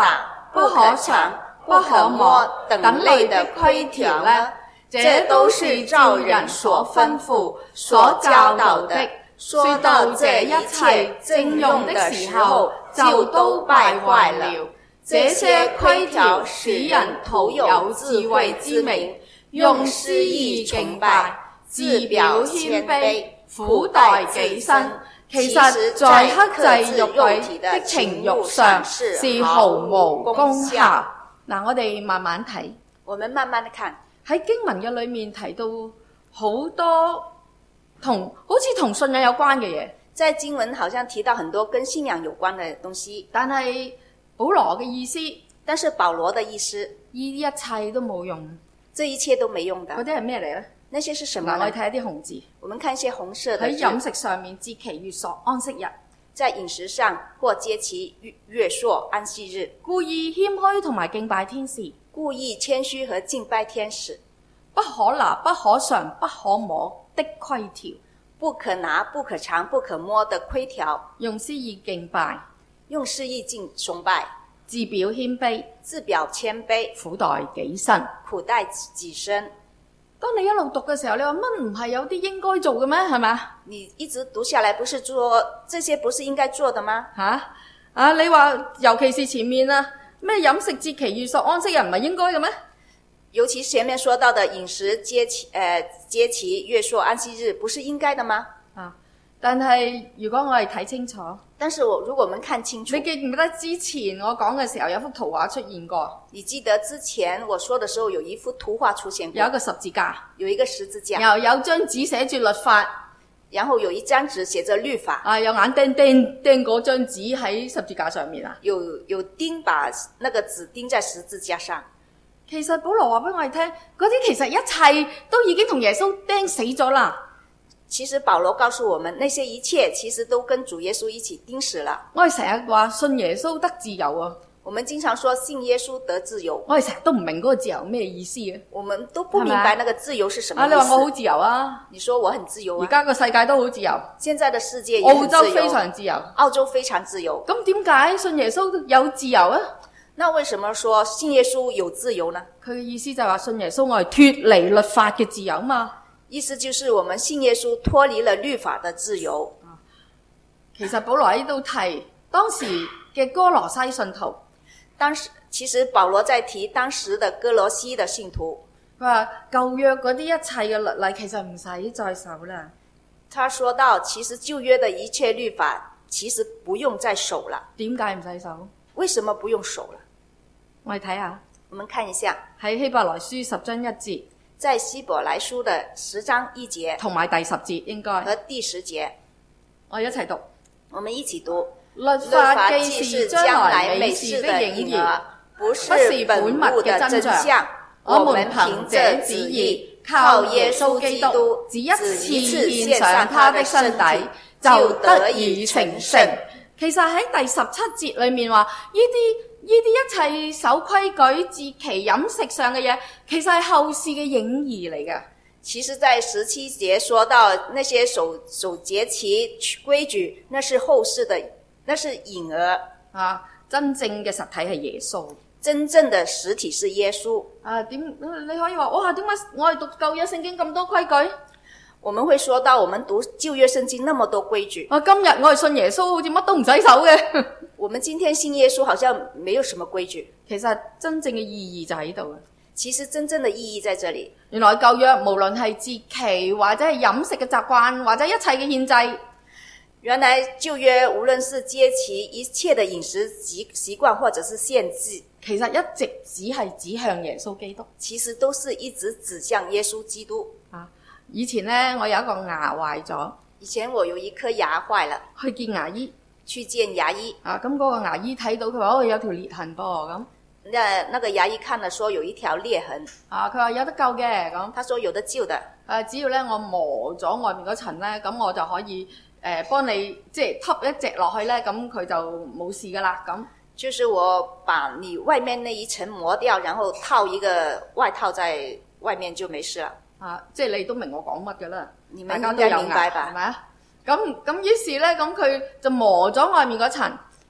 不可嘗、不可摸等類的規條呢？這都是照人所吩咐、所教導的。說到這一切正用的時候，就都敗壞了。這些規條使人徒有智慧之名，用詩意敬拜，自表謙卑，苦待己身。其實在克制肉體的情慾上是毫無功效。嗱，我哋慢慢睇，我們慢慢地看。喺經文嘅裏面提到好多好似同信仰有關嘅嘢。在經文好像提到很多跟信仰有關嘅東西，但係保羅嘅意思，但是保羅的意思，呢一切都冇用，這一切都沒用的。嗰啲係咩嚟咧？那些是什麼呢？我哋睇一啲紅字，我們看一些紅色的字。喺飲食上面，節期、月朔、安息日。在飲食上或節期、月朔、安息日，故意謙虛同埋敬拜天使，故意謙虛和敬拜天使，不可拿、不可嘗、不可摸的規條，不可拿、不可嘗、不可摸的規條，用詩意敬拜，用詩意崇拜，自表謙卑，自表謙卑，苦待己身，苦待己身。當你一路讀嘅時候，你話乜唔係有啲應該做嘅咩？係咪？你一直讀下來，不是做這些不是應該做的嗎？你話尤其是前面啊，咩飲食節期、月朔、安息日唔係應該嘅咩？尤其前面說到的飲食節期、月朔、安息日，不是應該的嗎？但係如果我哋睇清楚，如果我們看清楚，你記唔記得之前我講嘅時候有幅圖畫出現過？你記得之前我說的時候有一幅圖畫出現過，有一個十字架，有一個十字架，然後有張紙寫住律法，然後有一張紙寫着律法，有眼釘嗰張紙喺十字架上面啊，有釘把那個紙釘在十字架上。其實保羅話俾我哋聽，嗰啲其實一切都已經同耶穌釘死咗啦。其實保羅告訴我們，那些一切其實都跟主耶穌一起釘死了。我哋成日話信耶穌得自由啊，我們經常說信耶穌得自由。我哋成日都唔明嗰個自由咩意思嘅，我們都不明白那個自由是什麼意思。你話我好自由啊？你說我很自由啊？而家個世界都好自由，現在的世界也很自由，澳洲非常自由，澳洲非常自由。咁點解信耶穌有自由啊？那為什麼說信耶穌有自由呢？佢嘅意思就係話信耶穌我係脫離律法嘅自由嘛。意思就是我們信耶穌脫離了律法的自由。其實保羅喺度提當時嘅哥羅西信徒，其實保羅在提當時的哥羅西的信徒。佢話舊約嗰啲一切嘅律例其實唔使再守啦。他說到其實舊約的一切律法其實不用再守了。點解唔使守？為什麼不用守了？我哋睇下，我們看一下喺希伯來書10章1節。在希伯來書的10章1節同埋第10節應該和第10節，我哋一齊讀。我們一起讀。律法既是將來美事的影兒，不是本物的真相。我們憑這旨意，靠耶穌基督只一次獻上他的身體，就得以成聖。其實喺第17節裏面話呢啲一切守規矩、節期、飲食上嘅嘢，其實係後世嘅影兒嚟嘅。其實在17節說到那些守節期規矩，那是後世的，那是影兒啊。真正嘅實體係耶穌，真正的實體是耶穌啊。你可以話哇，點解我哋讀舊約聖經咁多規矩？我們會說到我們讀舊約聖經那麼多規矩。今日我哋信耶穌好似乜都唔使守嘅。我們今天信耶穌好像沒有什麼規矩。其實真正嘅意義就喺度。其實真正的意義在這裡。原來舊約無論係節期或者係飲食嘅習慣或者一切嘅獻祭，原來舊約無論是節期一切的飲食習慣或者是獻祭，其實一直只係指向耶穌基督。其實都是一直指向耶穌基督。以前呢，我有一個牙壞咗。以前我有一顆牙壞了，去見牙醫。咁嗰個牙醫睇到佢話有條裂痕噃咁。那個牙醫看了說有一條裂痕。佢話有得救嘅咁。他說有得救的。只要咧我磨咗外面嗰層咧，咁我就可以幫你即係揼一隻落去咧，咁佢就冇事噶啦咁。就是我把你外面那一層磨掉，然後套一個外套在外面就沒事了。即係你都明我講乜噶啦，大家都有明白吧？係咪啊？咁於是咧，咁佢就磨咗外面嗰層。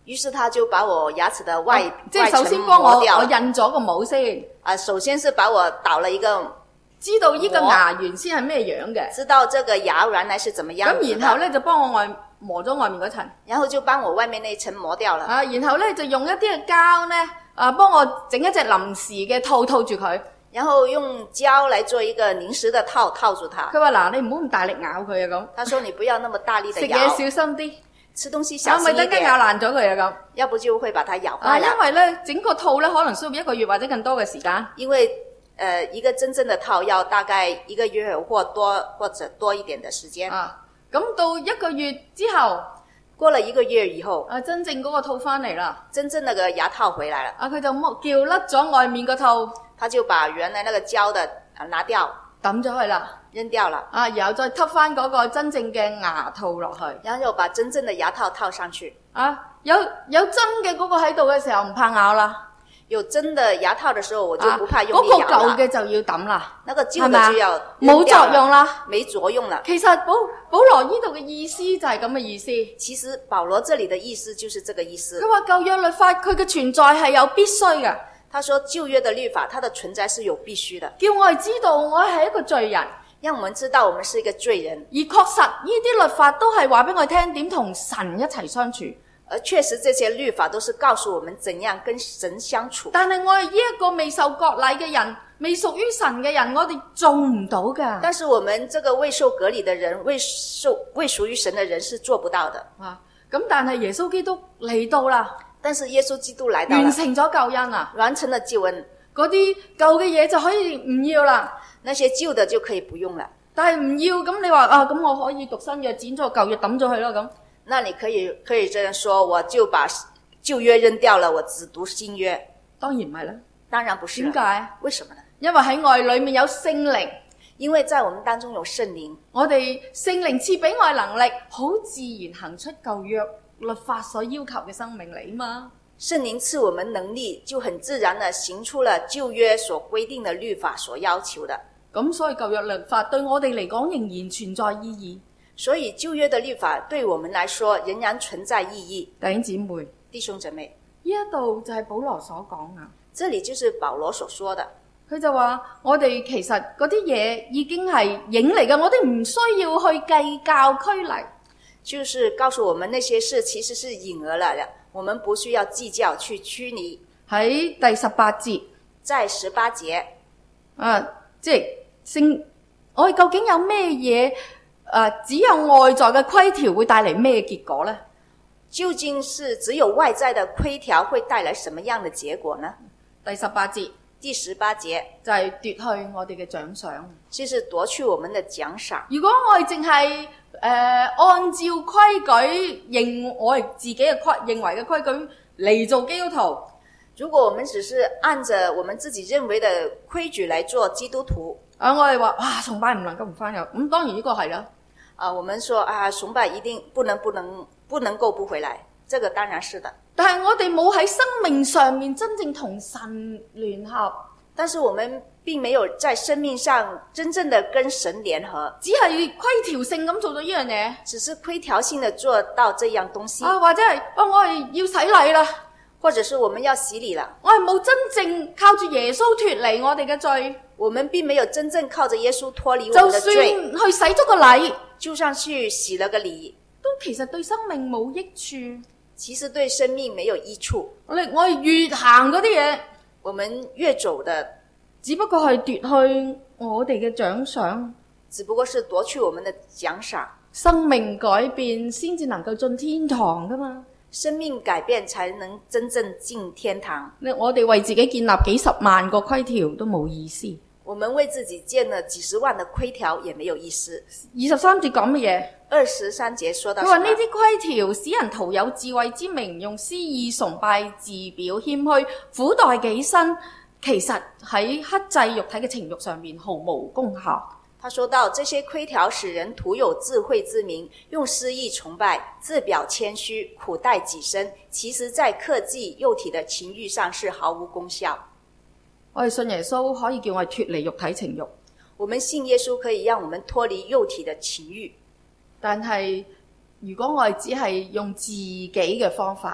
於是他就把我牙齒的外首先幫我印咗個模先。 首先是把我倒了一個， 知道呢個牙原先係咩樣嘅， 知道這個牙原來是怎麼樣子的。 咁然後咧就幫我磨咗外面嗰層， 然後就幫我外面那層磨掉了。 然後咧就用一啲嘅膠咧，幫我整一隻臨時嘅套住佢。 然後用膠來做一個臨時的套住它。 佢話嗱，你唔好咁大力咬佢啊咁。 他說你不要那麼大力的咬。 食嘢小心啲， 吃東西小心一點。 咪等間咬爛咗佢啊咁。 要不就會把它咬壞了。 因為咧整個套咧可能需要1個月或者更多嘅時間。 因為一個真正的套要大概1個月或者多一點的時間。 咁到1個月之後， 過了1個月以後， 真正嗰個套翻嚟啦， 真正那個牙套回來了。 佢就撬甩咗外面個套， 他就把原來那個膠的拿掉， 抌咗佢啦， 扔掉了。 然後再吸翻嗰個真正嘅牙套落去， 然後又把真正的牙套套上去。 有真嘅嗰個喺度嘅時候唔怕咬啦。 有真的牙套的時候，我就不怕用力咬了。 嗰個舊嘅就要抌啦， 那個舊的就要冇作用啦， 沒作用了。 其實保羅呢度嘅意思就係咁嘅意思。 其實保羅這裡的意思就是這個意思。 佢話舊約律法佢嘅存在係有必須嘅。 他說舊約的律法，它的存在是有必須的， 叫我哋知道我係一個罪人， 讓我們知道我們是一個罪人。 而確實呢啲律法都係話俾我哋聽點同神一齊相處。 而確實這些律法都是告訴我們怎樣跟神相處。 但係我哋呢一個未受割禮嘅人，未屬於神嘅人，我哋做唔到㗎。 但是我們這個未受割禮的人，未屬於神的人是做不到的。 咁但係耶穌基督嚟到啦， 但是耶穌基督來到了， 完成咗救恩啊， 完成了救恩， 嗰啲舊嘅嘢就可以唔要啦， 那些舊的就可以不用了。 但係唔要咁你話咁我可以讀新約剪咗舊約抌咗佢啦咁。 那你可以這樣說，我就把舊約扔掉了，我只讀新約。 當然唔係啦， 當然不是。 點解？ 為什麼呢？ 因為喺愛裏面有聖靈， 因為在我們當中有聖靈， 我哋聖靈賜俾我能力，好自然行出舊約律法所要求嘅生命嚟嘛。 聖靈賜我們能力，就很自然地行出了舊約所規定的律法所要求的。 咁所以舊約律法對我哋嚟講仍然存在意義。 所以舊約的律法對我們來說仍然存在意義。 弟兄姊妹， 弟兄姐妹， 呢一度就係保羅所講啊。 這裡就是保羅所說的。 佢就話我哋其實嗰啲嘢已經係影嚟嘅，我哋唔需要去計較拘泥。 就是告訴我們那些事其實是影兒來的，我們不需要計較去拘泥。 喺第18節， 在18節， 即係我哋究竟有咩嘢？只有外在嘅規條會帶嚟咩結果呢？ 究竟是只有外在的規條會帶來什麼樣的結果呢？ 第18節， 第18節就係奪去我哋嘅獎賞， 就是奪去我們的獎賞。 如果我哋淨係按照規矩認我哋自己嘅認為嘅規矩嚟做基督徒， 如果我們只是按着我們自己認為的規矩來做基督徒， 我哋話哇崇拜唔能夠唔返入，咁當然呢個係啦。 我們說崇拜一定不能夠不回來，這個當然是的。 但係我哋冇喺生命上面真正同神聯合， 但是我們並沒有在生命上真正的跟神聯合， 只係規條性咁做到呢樣嘢， 只是規條性的做到這樣東西。 或者係我係要洗禮啦， 或者是我們要洗禮了， 我係冇真正靠住耶穌脫離我哋嘅罪， 我們並沒有真正靠着耶穌脫離我們的罪， 就算去洗咗個禮， 就算去洗了個禮， 都其實對生命冇益處。 其實對生命沒有益處。 我哋越行嗰啲嘢， 我們越走的， 只不過係奪去我哋嘅獎賞， 只不過是奪去我們的獎賞。 生命改變先至能夠進天堂噶嘛。 生命改變才能真正進天堂。 我哋為自己建立幾十萬個規條都冇意思。 我們為自己建了幾十萬的規條也沒有意思。 23節講乜嘢 ？23節說到什麼？ 佢話呢啲規條使人徒有智慧之名，用私意崇拜，自表謙虛，苦待己身，其實喺克制肉體嘅情慾上面毫無功效。 他說到這些規條使人徒有智慧之名，用私意崇拜，自表謙虛，苦待己身，其實在克制肉體的情慾上是毫無功效。 我哋信耶穌可以叫我哋脫離肉體情慾， 我們信耶穌可以讓我們脫離肉體的情慾， 但係如果我哋只係用自己嘅方法，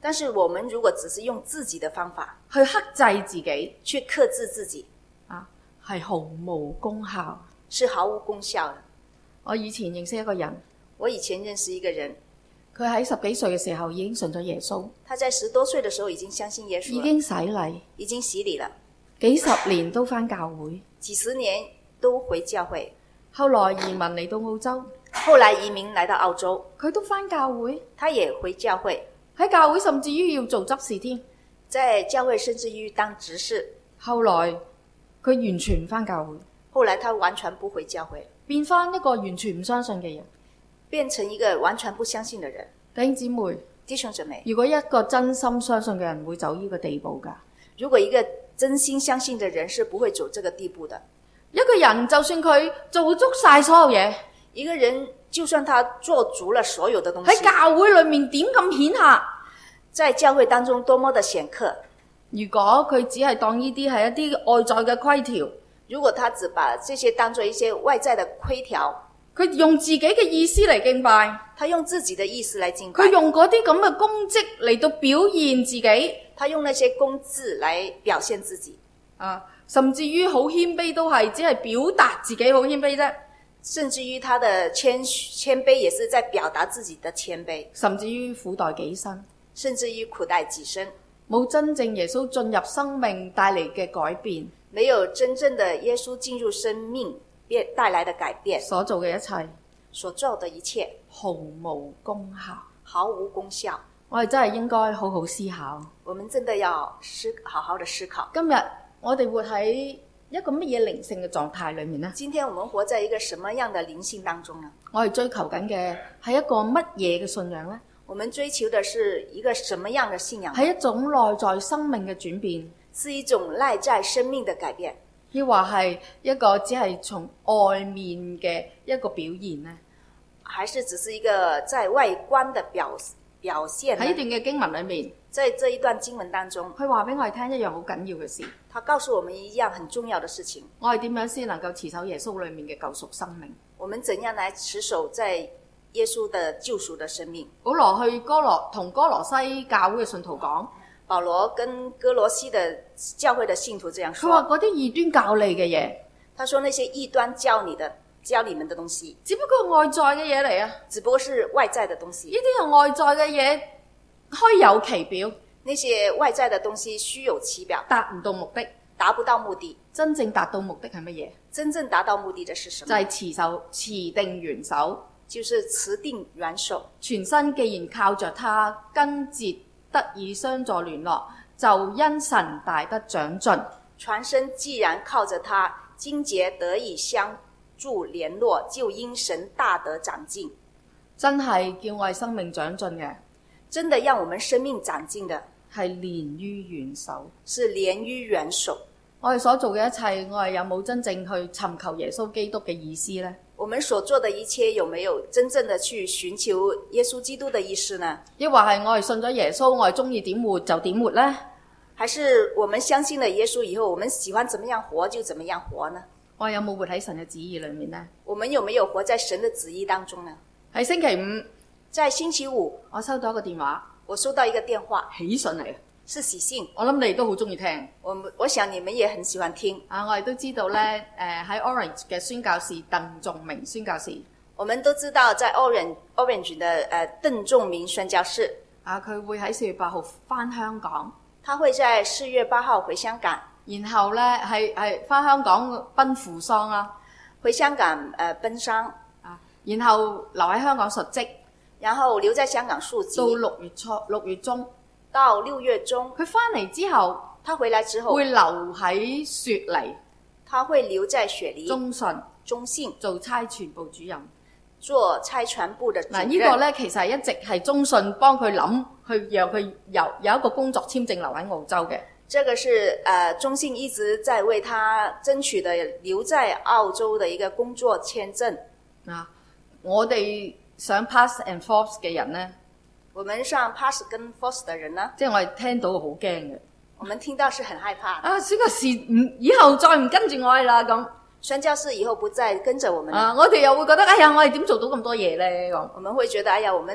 但是我們如果只是用自己的方法去克制自己， 去克制自己， 係毫無功效。 是毫無功效的。 我以前認識一個人， 我以前認識一個人， 佢喺10幾歲嘅時候已經信咗耶穌， 他在10多歲的時候已經相信耶穌了， 已經洗禮， 已經洗禮了， 幾十年都返教會， 幾十年都回教會， 後來移民嚟到澳洲， 後來移民來到澳洲， 佢都返教會， 他也回教會， 喺教會甚至於要做執事添， 在教會甚至於當執事。 後來佢完全唔返教會， 後來他完全不回教會， 變返一個完全唔相信嘅人， 變成一個完全不相信的人。 弟兄姊妹， 弟兄姊妹， 如果一個真心相信嘅人會走呢個地步㗎？ 如果一個真心相信的人是不會走這個地步的。 一個人就算佢做足晒所有嘢， 一個人就算他做足了所有的東西， 喺教會裏面點咁顯赫， 在教會當中多麼的顯赫， 如果佢只係當呢啲係一啲外在嘅規條， 如果他只把這些當作一些外在的規條， 佢用自己嘅意思嚟敬拜， 他用自己的意思來敬拜， 佢用嗰啲咁嘅功績嚟到表現自己， 他用那些功績來表現自己， 甚至於好謙卑都係只係表達自己好謙卑啫， 甚至於他的謙卑也是在表達自己的謙卑， 甚至於苦待己身， 甚至於苦待己身， 冇真正耶穌進入生命帶嚟嘅改變， 沒有真正的耶穌進入生命帶來的改變， 所做嘅一切， 所做的一切毫無功效， 毫無功效。 我哋真係應該好好思考， 我們真的要好好的思考。 今日我哋活喺一個乜嘢靈性嘅狀態裏面呢？ 今天我們活在一個什麼樣的靈性當中呢？ 我哋追求緊嘅係一個乜嘢嘅信仰呢？ 我們追求的是一個什麼樣的信仰？ 係一種內在生命嘅轉變， 是一種內在生命的改變， 抑或係一個只係從外面嘅一個表現呢？ 還是只是一個在外觀的表現呢？ 喺呢段嘅經文裏面， 在這一段經文當中， 佢話俾我哋聽一樣好緊要嘅事， 他告訴我們一樣很重要的事情， 我哋點樣先能夠持守耶穌裏面嘅救贖生命？ 我們怎樣來持守在耶穌的救贖的生命？ 保羅去同哥羅西教會嘅信徒講， 保羅跟哥羅西的教會的信徒這樣說， 佢話嗰啲異端教你嘅嘢， 他說那些異端教你們的東西， 只不過外在嘅嘢嚟啊， 只不過是外在的東西。 呢啲係外在嘅嘢，虛有其表， 那些外在的東西虛有其表， 達唔到目的， 達不到目的。 真正達到目的係乜嘢？ 真正達到目的的是什麼？ 就係持定元首， 就是持定元首。 全身既然靠着他根節得以相助聯絡，就因神大得長進。 全身既然靠着他筋節得以相助聯絡，就因神大得長進。 真係叫我哋生命長進嘅， 真的讓我們生命長進的係連於元首， 是連於元首。 我哋所做嘅一切，我哋有冇真正去尋求耶穌基督嘅意思呢？ 我們所做的一切有沒有真正的去尋求耶穌基督的意思呢？ 抑或係我哋信咗耶穌，我哋中意點活就點活呢？ 還是我們相信了耶穌以後，我們喜歡怎麼樣活就怎麼樣活呢？ 我哋有冇活喺神嘅旨意裏面呢？ 我們有沒有活在神的旨意當中呢？ 喺星期五， 在星期五， 我收到一個電話， 我收到一個電話， 喜訊嚟， 是喜訊。 我諗你哋都好中意聽。 我想你們也很喜歡聽。 我哋都知道咧，喺 Orange 嘅宣教士鄧仲明宣教士， 我們都知道在 Orange 的鄧仲明宣教士， 佢會喺4月8號返香港。 他會在4月8號回香港， 然後咧係返香港奔赴喪啦， 回香港奔喪， 然後留喺香港述職， 然後留在香港述職， 到6月中， 到6月中， 佢返嚟之後， 他回來之後會留喺雪梨， 他會留在雪梨中信做差傳部主任， 做差傳部的主任。 呢個咧其實一直係中信幫佢諗，去讓佢有一個工作簽證留喺澳洲嘅。 這個是中信一直在為他爭取的留在澳洲的一個工作簽證。 我哋上 Pass and Forth 嘅人呢， 我們上 Pass 跟 Forth 的人呢， 即係我哋聽到好驚嘅。 我們聽到是很害怕。 宣教士以後再唔跟住我哋啦咁。 宣教士以後不再跟着我們。 我哋又會覺得，哎呀，我哋點做到咁多嘢呢？咁我們會覺得，哎呀，我們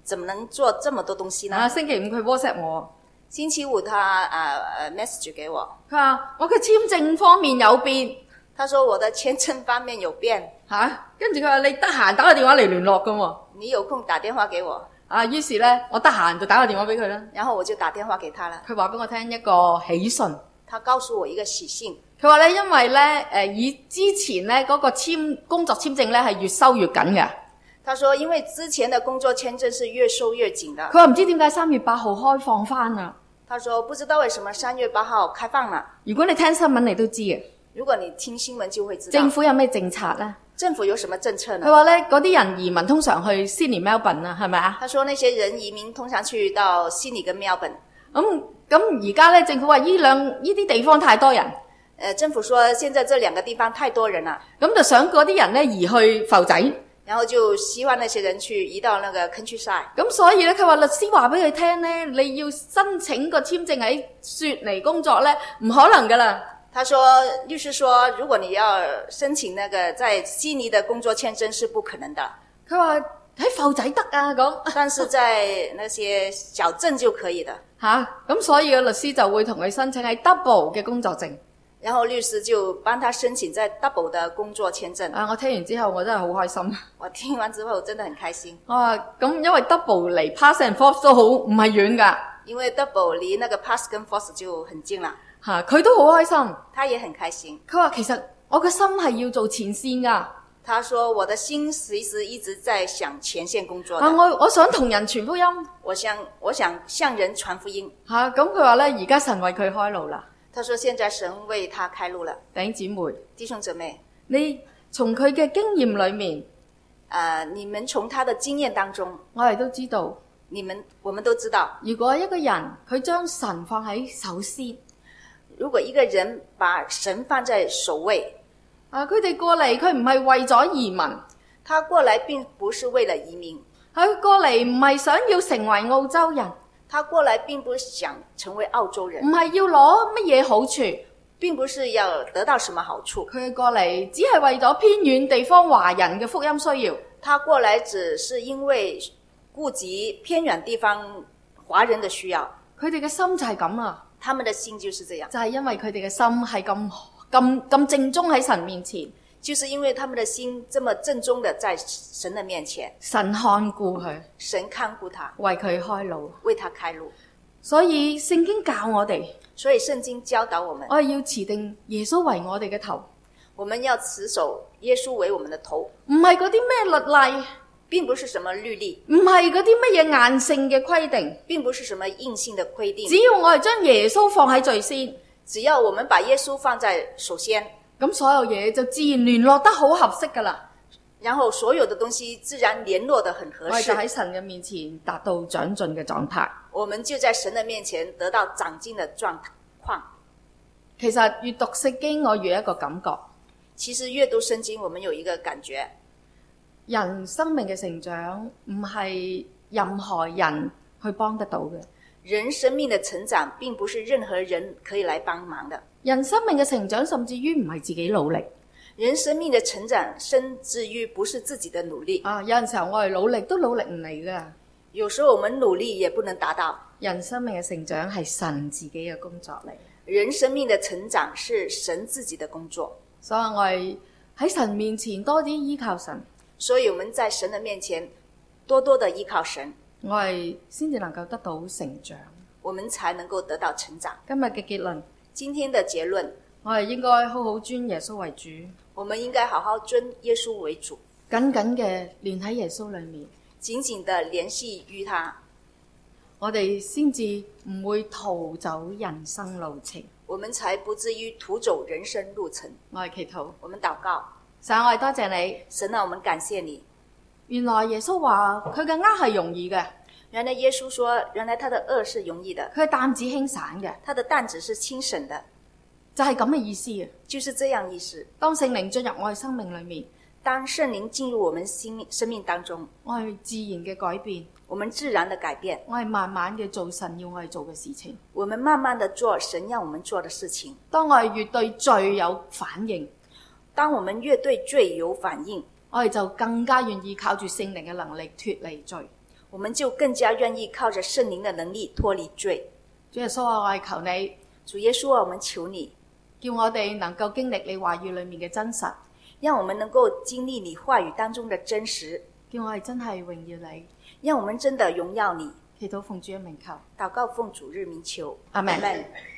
怎麼能做這麼多東西呢？ 星期五佢 WhatsApp 我， 星期五他message 給我， 佢話我嘅簽證方面有變， 他說我的簽證方面有變， 跟住佢話你得閒打個電話嚟聯絡㗎喎， 你有空打電話給我。 於是咧我得閒就打個電話俾佢啦。 然後我就打電話給他了。 佢話俾我聽一個喜訊， 他告訴我一個喜訊。 佢話咧因為咧以之前咧嗰個工作簽證咧係越收越緊嘅。 他說因為之前的工作簽證是越收越緊的。 佢話唔知點解3月8號開放翻啊。 他說不知道為什麼3月8號開放了。 如果你聽新聞你都知嘅。 如果你聽新聞就會知道。 政府有咩政策咧？ 政府有什麼政策呢？ 佢話咧嗰啲人移民通常去 Sydney Melbourne 啊，係咪啊？ 他說那些人移民通常去到悉尼跟 Melbourne。 咁而家咧政府話呢啲地方太多人。 政府說現在這兩個地方太多人了。 咁就想嗰啲人咧移去浮仔。 然後就希望那些人去移到那個 countryside。 咁所以咧，佢話律師話俾佢聽咧，你要申請個簽證喺雪梨工作咧，唔可能噶啦。 他說，律師說，如果你要申請那個在悉尼的工作簽證是不可能的。 佢話喺浮仔得啊咁， 但是在那些小鎮就可以的。 咁所以個律師就會同佢申請喺 double 嘅工作證。 然後律師就幫他申請在 double 的工作簽證。 我聽完之後我真係好開心。 我聽完之後真的很開心。 咁因為 double 離 Pass and Forth 都好唔係遠噶。 因為 double 離那個 Pass 跟 Forth 就很近啦。 佢都好開心。 他也很開心。 佢話其實我個心係要做前線噶。 他說我的心其實一直在想前線工作的。 我想同人傳福音。 我想向人傳福音。 咁佢話咧而家神為佢開路啦。 他說現在神為他開路了。 弟兄姊妹， 弟兄姊妹， 你從佢嘅經驗裏面， 你們從他的經驗當中， 我哋都知道， 我們都知道， 如果一個人佢將神放喺首先， 如果一個人把神放在首位， 佢哋過嚟佢唔係為咗移民， 他過來並不是為了移民， 佢過嚟唔係想要成為澳洲人。 他過來並不是想成為澳洲人， 唔係要攞乜嘢好處， 並不是要得到什麼好處。 佢過嚟只係為咗偏遠地方華人嘅福音需要。 他過來只是因為顧及偏遠地方華人的需要。 佢哋嘅心就係咁啊， 他們的心就是這樣， 就係因為佢哋嘅心係咁正宗喺神面前。 就是因為他們的心這麼正宗的在神的面前， 神看顧佢， 神看顧他， 為佢開路， 為他開路。 所以聖經教我哋， 所以聖經教導我們， 我哋要持定耶穌為我哋嘅頭， 我們要持守耶穌為我們的頭， 唔係嗰啲咩律例， 並不是什麼律例， 唔係嗰啲乜嘢硬性嘅規定， 並不是什麼硬性的規定。 只要我哋將耶穌放喺最先， 只要我們把耶穌放在首先， 咁所有嘢就自然聯絡得好合適噶啦。 然後所有的東西自然聯絡得很合適。 我哋就喺神嘅面前達到長進嘅狀態。 我們就在神的面前得到長進的狀況。 其實閱讀聖經我有一個感覺， 其實閱讀聖經我們有一個感覺， 人生命嘅成長唔係任何人去幫得到嘅。 人生命的成長並不是任何人可以來幫忙的。 人生命嘅成長甚至於唔係自己努力。 人生命的成長甚至於不是自己的努力。 有陣時候我哋努力都努力唔嚟㗎。 有時候我們努力也不能達到。 人生命嘅成長係神自己嘅工作嚟。 人生命的成長是神自己的工作。 所以我哋喺神面前多啲依靠神。 所以我們在神的面前多多的依靠神。 我哋先至能夠得到成長， 我們才能夠得到成長。 今日嘅結論， 今天的結論， 我哋應該好好尊耶穌為主。 我們應該好好尊耶穌為主， 緊緊嘅連喺耶穌裏面， 緊緊的聯繫於他， 我哋先至唔會逃走人生路程。 我們才不至於逃走人生路程。 我哋祈禱， 我們禱告， 神，我哋多謝你。 神啊，我們感謝你。 原來耶穌話佢嘅軛係容易嘅。 原來耶穌說，原來他的軛是容易的， 佢嘅擔子輕省嘅， 他的擔子是輕省的， 就係咁嘅意思啊！ 就是這樣意思。 當聖靈進入我哋生命裏面， 當聖靈進入我們生命當中， 我係自然嘅改變， 我們自然的改變， 我係慢慢嘅做神要我哋做嘅事情， 我們慢慢的做神要我們做的事情。 當我哋越對罪有反應， 當我們越對罪有反應， 我哋就更加願意靠住聖靈嘅能力脫離罪。 我們就更加願意靠着聖靈的能力脫離罪。 主耶穌啊，我係求你， 主耶穌啊，我們求你， 叫我哋能夠經歷你話語裏面嘅真實， 讓我們能夠經歷你話語當中的真實， 叫我哋真係榮耀你， 讓我們真的榮耀你。 祈禱奉主嘅名求， 禱告奉主日名求， 阿們。 阿們。